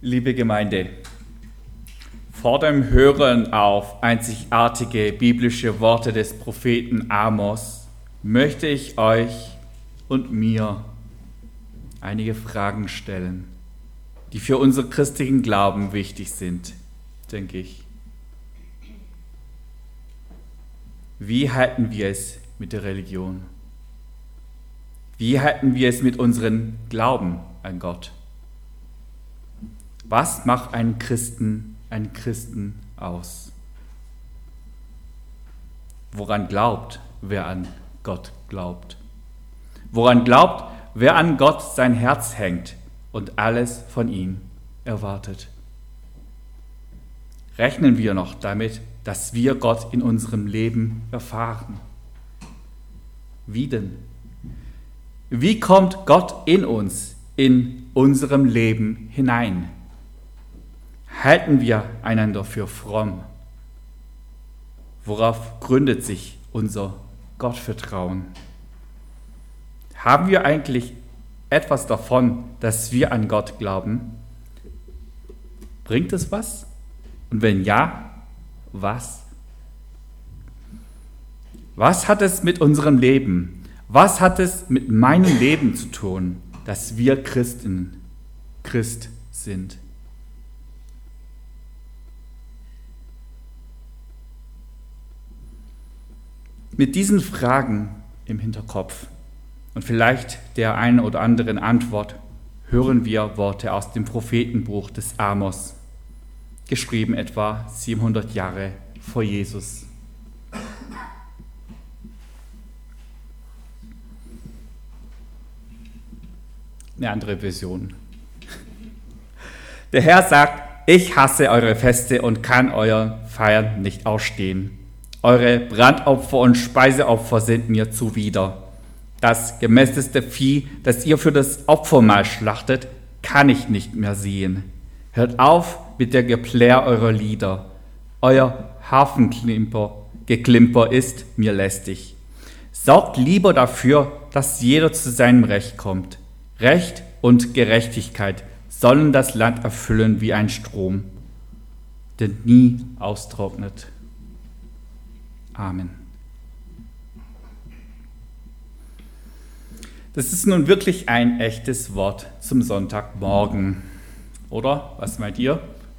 Liebe Gemeinde, vor dem Hören auf einzigartige biblische Worte des Propheten Amos möchte ich euch und mir einige Fragen stellen, die für unseren christlichen Glauben wichtig sind, denke ich. Wie halten wir es mit der Religion? Wie halten wir es mit unserem Glauben an Gott? Was macht einen Christen aus? Woran glaubt, wer an Gott glaubt? Woran glaubt, wer an Gott sein Herz hängt und alles von ihm erwartet? Rechnen wir noch damit, dass wir Gott in unserem Leben erfahren? Wie denn? Wie kommt Gott in uns, in unserem Leben hinein? Halten wir einander für fromm? Worauf gründet sich unser Gottvertrauen? Haben wir eigentlich etwas davon, dass wir an Gott glauben? Bringt es was? Und wenn ja, was? Was hat es mit unserem Leben, was hat es mit meinem Leben zu tun, dass wir Christ sind? Mit diesen Fragen im Hinterkopf und vielleicht der einen oder anderen Antwort hören wir Worte aus dem Prophetenbuch des Amos, geschrieben etwa 700 Jahre vor Jesus. Eine andere Version. Der Herr sagt: Ich hasse eure Feste und kann euren Feiern nicht ausstehen. Eure Brandopfer und Speiseopfer sind mir zuwider. Das gemästete Vieh, das ihr für das Opfermahl schlachtet, kann ich nicht mehr sehen. Hört auf mit der Geplär eurer Lieder. Euer Hafenklimper ist mir lästig. Sorgt lieber dafür, dass jeder zu seinem Recht kommt. Recht und Gerechtigkeit sollen das Land erfüllen wie ein Strom, der nie austrocknet. Amen. Das ist nun wirklich ein echtes Wort zum Sonntagmorgen, oder? Was meint ihr?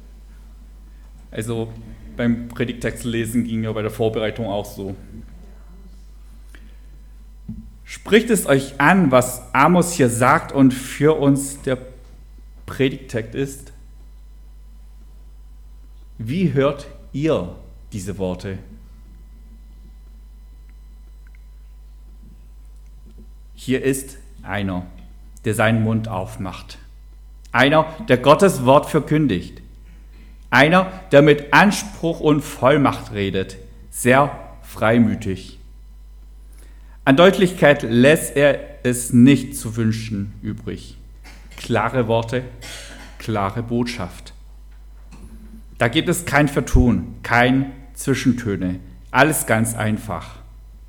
Also beim Predigtext lesen ging ja bei der Vorbereitung auch so. Spricht es euch an, was Amos hier sagt und für uns der Predigtext ist? Wie hört ihr diese Worte? Hier ist einer, der seinen Mund aufmacht. Einer, der Gottes Wort verkündigt. Einer, der mit Anspruch und Vollmacht redet, sehr freimütig. An Deutlichkeit lässt er es nicht zu wünschen übrig. Klare Worte, klare Botschaft. Da gibt es kein Vertun, kein Zwischentöne, alles ganz einfach.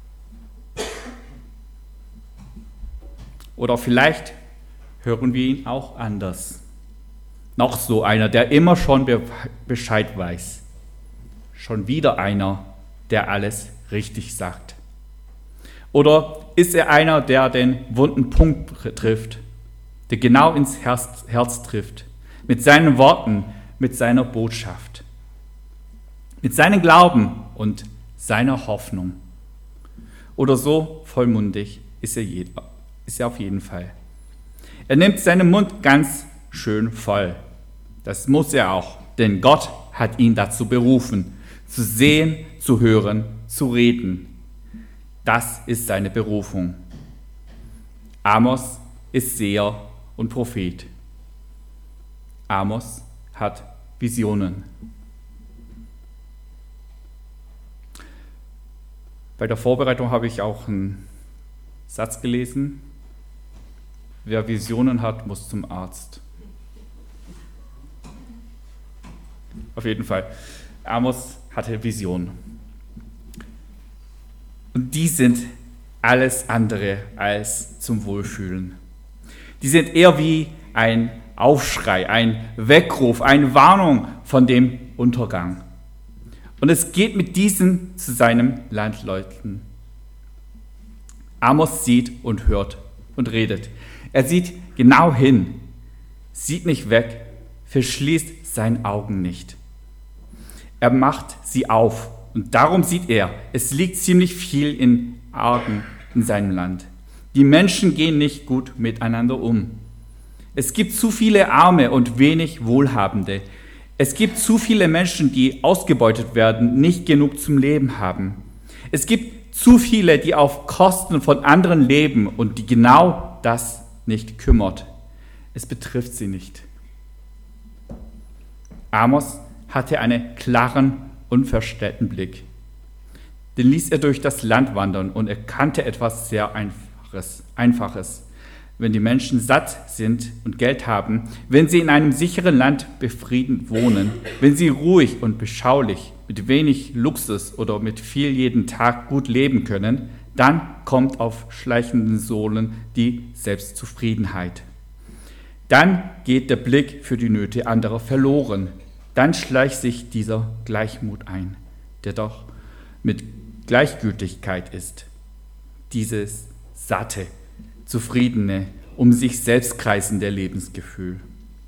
Oder vielleicht hören wir ihn auch anders. Noch so einer, der immer schon Bescheid weiß. Schon wieder einer, der alles richtig sagt. Oder ist er einer, der den wunden Punkt trifft, der genau ins Herz trifft, mit seinen Worten, mit seiner Botschaft, mit seinem Glauben und seiner Hoffnung? Oder so vollmundig ist er auf jeden Fall. Er nimmt seinen Mund ganz schön voll. Das muss er auch, denn Gott hat ihn dazu berufen, zu sehen, zu hören, zu reden. Das ist seine Berufung. Amos ist Seher und Prophet. Amos hat Visionen. Bei der Vorbereitung habe ich auch einen Satz gelesen: Wer Visionen hat, muss zum Arzt. Auf jeden Fall. Amos hatte Visionen. Und die sind alles andere als zum Wohlfühlen. Die sind eher wie ein Aufschrei, ein Weckruf, eine Warnung von dem Untergang. Und es geht mit diesem zu seinem Landsleuten. Amos sieht und hört und redet. Er sieht genau hin, sieht nicht weg, verschließt seine Augen nicht. Er macht sie auf und darum sieht er, es liegt ziemlich viel in Argen in seinem Land. Die Menschen gehen nicht gut miteinander um. Es gibt zu viele Arme und wenig Wohlhabende. Es gibt zu viele Menschen, die ausgebeutet werden, nicht genug zum Leben haben. Es gibt zu viele, die auf Kosten von anderen leben und die genau das nicht kümmert. Es betrifft sie nicht. Amos hatte einen klaren, unverstellten Blick. Den ließ er durch das Land wandern und erkannte etwas sehr Einfaches. Wenn die Menschen satt sind und Geld haben, wenn sie in einem sicheren Land befriedet wohnen, wenn sie ruhig und beschaulich, mit wenig Luxus oder mit viel jeden Tag gut leben können, dann kommt auf schleichenden Sohlen die Selbstzufriedenheit. Dann geht der Blick für die Nöte anderer verloren. Dann schleicht sich dieser Gleichmut ein, der doch mit Gleichgültigkeit ist. Dieses satte, zufriedene, um sich selbst kreisende Lebensgefühl.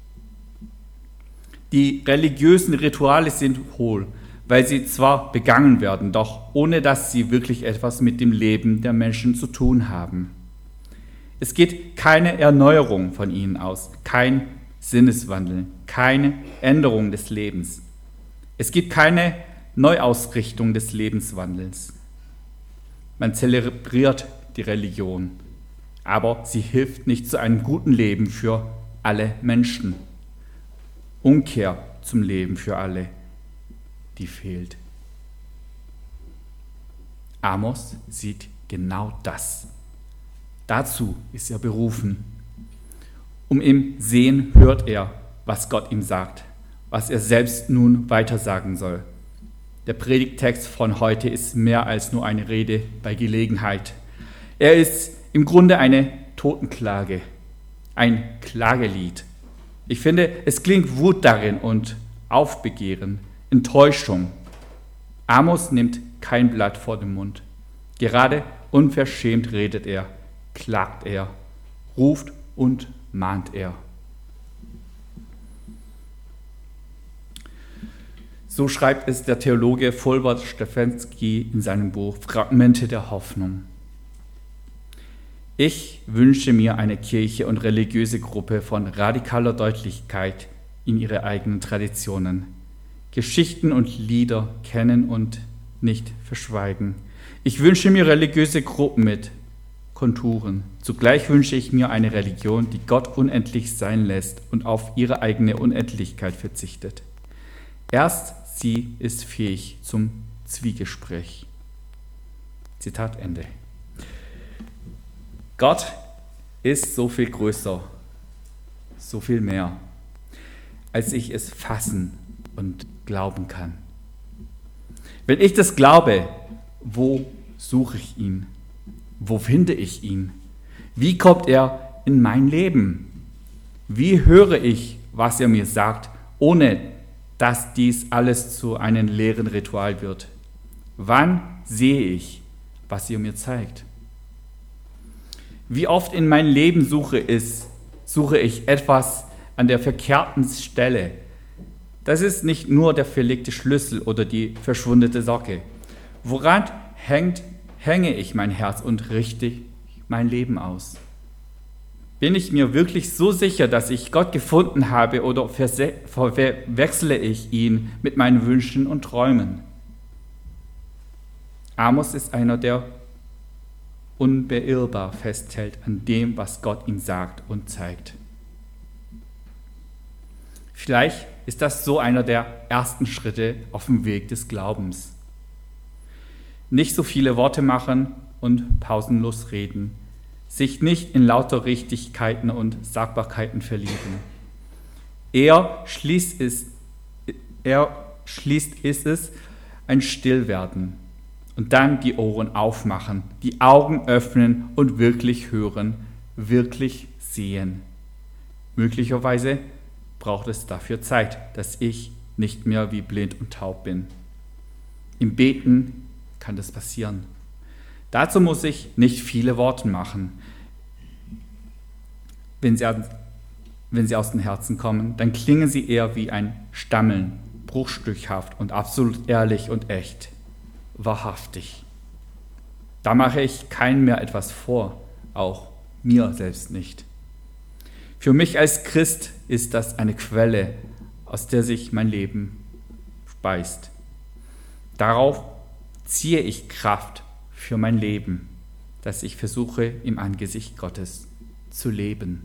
Die religiösen Rituale sind hohl, weil sie zwar begangen werden, doch ohne dass sie wirklich etwas mit dem Leben der Menschen zu tun haben. Es geht keine Erneuerung von ihnen aus, kein Sinneswandel, keine Änderung des Lebens. Es gibt keine Neuausrichtung des Lebenswandels. Man zelebriert die Religion, aber sie hilft nicht zu einem guten Leben für alle Menschen. Umkehr zum Leben für alle, die fehlt. Amos sieht genau das. Dazu ist er berufen. Im Sehen hört er, was Gott ihm sagt, was er selbst nun weitersagen soll. Der Predigttext von heute ist mehr als nur eine Rede bei Gelegenheit. Er ist im Grunde eine Totenklage, ein Klagelied. Ich finde, es klingt Wut darin und Aufbegehren, Enttäuschung. Amos nimmt kein Blatt vor den Mund. Gerade unverschämt redet er, klagt er, ruft und mahnt er. So schreibt es der Theologe Fulbert Stefensky in seinem Buch Fragmente der Hoffnung. Ich wünsche mir eine Kirche und religiöse Gruppe von radikaler Deutlichkeit in ihre eigenen Traditionen, Geschichten und Lieder kennen und nicht verschweigen. Ich wünsche mir religiöse Gruppen mit Konturen. Zugleich wünsche ich mir eine Religion, die Gott unendlich sein lässt und auf ihre eigene Unendlichkeit verzichtet. Erst sie ist fähig zum Zwiegespräch. Zitat Ende. Gott ist so viel größer, so viel mehr, als ich es fassen und glauben kann. Wenn ich das glaube, wo suche ich ihn? Wo finde ich ihn? Wie kommt er in mein Leben? Wie höre ich, was er mir sagt, ohne dass dies alles zu einem leeren Ritual wird? Wann sehe ich, was er mir zeigt? Wie oft in meinem Leben suche ich etwas an der verkehrten Stelle. Das ist nicht nur der verlegte Schlüssel oder die verschwundene Socke. Woran hänge ich mein Herz und richte mein Leben aus? Bin ich mir wirklich so sicher, dass ich Gott gefunden habe oder verwechsle ich ihn mit meinen Wünschen und Träumen? Amos ist einer, der unbeirrbar festhält an dem, was Gott ihm sagt und zeigt. Vielleicht ist das so einer der ersten Schritte auf dem Weg des Glaubens. Nicht so viele Worte machen und pausenlos reden, sich nicht in lauter Richtigkeiten und Sagbarkeiten verlieren. Er schließt es ein Stillwerden und dann die Ohren aufmachen, die Augen öffnen und wirklich hören, wirklich sehen. Möglicherweise braucht es dafür Zeit, dass ich nicht mehr wie blind und taub bin. Im Beten kann das passieren. Dazu muss ich nicht viele Worte machen. Wenn sie aus dem Herzen kommen, dann klingen sie eher wie ein Stammeln, bruchstückhaft und absolut ehrlich und echt, wahrhaftig. Da mache ich keinem mehr etwas vor, auch mir selbst nicht. Für mich als Christ ist das eine Quelle, aus der sich mein Leben speist. Darauf ziehe ich Kraft für mein Leben, das ich versuche im Angesicht Gottes zu leben.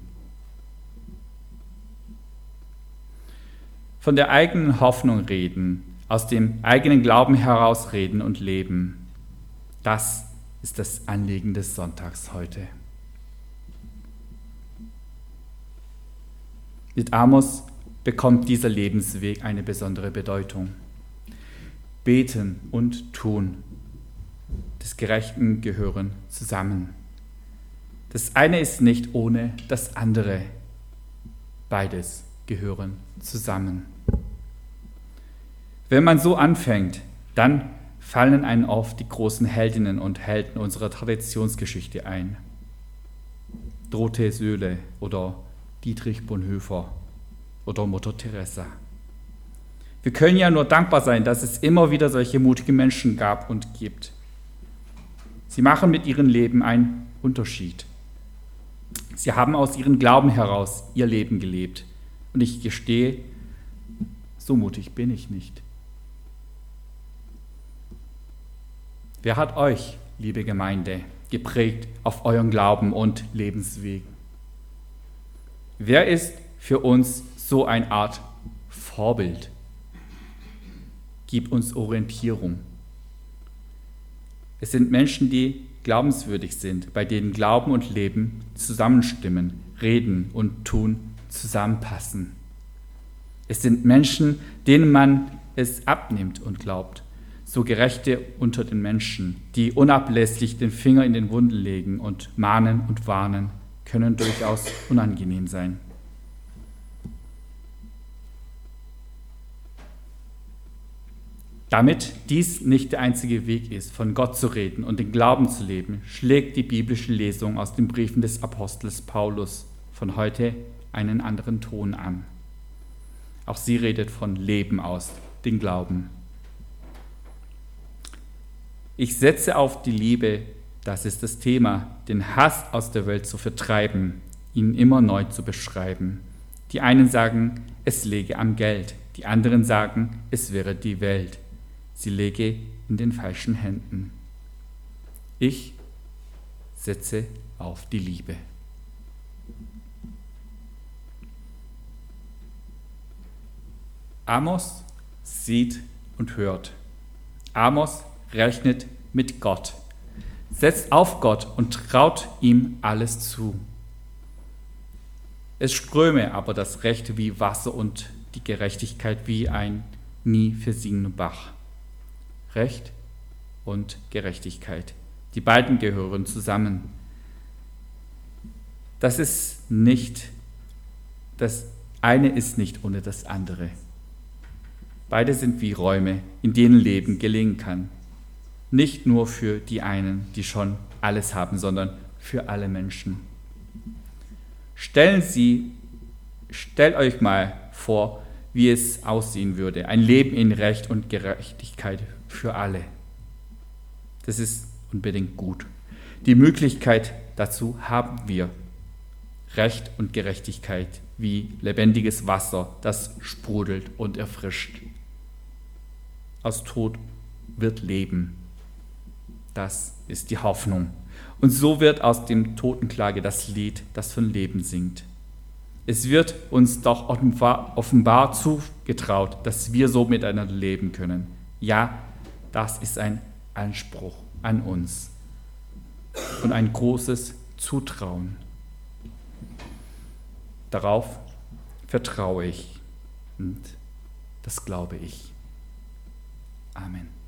Von der eigenen Hoffnung reden, aus dem eigenen Glauben heraus reden und leben, das ist das Anliegen des Sonntags heute. Mit Amos bekommt dieser Lebensweg eine besondere Bedeutung. Beten und Tun des Gerechten gehören zusammen. Das eine ist nicht ohne das andere. Beides gehören zusammen. Wenn man so anfängt, dann fallen einem oft die großen Heldinnen und Helden unserer Traditionsgeschichte ein. Dorothee Söhle oder Dietrich Bonhoeffer oder Mutter Teresa. Wir können ja nur dankbar sein, dass es immer wieder solche mutige Menschen gab und gibt. Sie machen mit ihrem Leben einen Unterschied. Sie haben aus ihrem Glauben heraus ihr Leben gelebt. Und ich gestehe, so mutig bin ich nicht. Wer hat euch, liebe Gemeinde, geprägt auf euren Glauben und Lebensweg? Wer ist für uns so eine Art Vorbild? Gib uns Orientierung. Es sind Menschen, die glaubenswürdig sind, bei denen Glauben und Leben zusammenstimmen, reden und tun zusammenpassen. Es sind Menschen, denen man es abnimmt und glaubt, so Gerechte unter den Menschen, die unablässig den Finger in den Wunden legen und mahnen und warnen, können durchaus unangenehm sein. Damit dies nicht der einzige Weg ist, von Gott zu reden und den Glauben zu leben, schlägt die biblische Lesung aus den Briefen des Apostels Paulus von heute einen anderen Ton an. Auch sie redet von Leben aus, den Glauben. Ich setze auf die Liebe, das ist das Thema, den Hass aus der Welt zu vertreiben, ihn immer neu zu beschreiben. Die einen sagen, es läge am Geld, die anderen sagen, es wäre die Welt. Sie läge in den falschen Händen. Ich setze auf die Liebe. Amos sieht und hört. Amos rechnet mit Gott, setzt auf Gott und traut ihm alles zu. Es ströme aber das Recht wie Wasser und die Gerechtigkeit wie ein nie versiegender Bach. Recht und Gerechtigkeit, die beiden gehören zusammen. Das eine ist nicht ohne das andere. Beide sind wie Räume, in denen Leben gelingen kann. Nicht nur für die einen, die schon alles haben, sondern für alle Menschen. Stellt euch mal vor, wie es aussehen würde. Ein Leben in Recht und Gerechtigkeit für alle. Das ist unbedingt gut. Die Möglichkeit dazu haben wir. Recht und Gerechtigkeit wie lebendiges Wasser, das sprudelt und erfrischt. Aus Tod wird Leben. Das ist die Hoffnung. Und so wird aus dem Totenklage das Lied, das von Leben singt. Es wird uns doch offenbar zugetraut, dass wir so miteinander leben können. Ja, das ist ein Anspruch an uns und ein großes Zutrauen. Darauf vertraue ich und das glaube ich. Amen.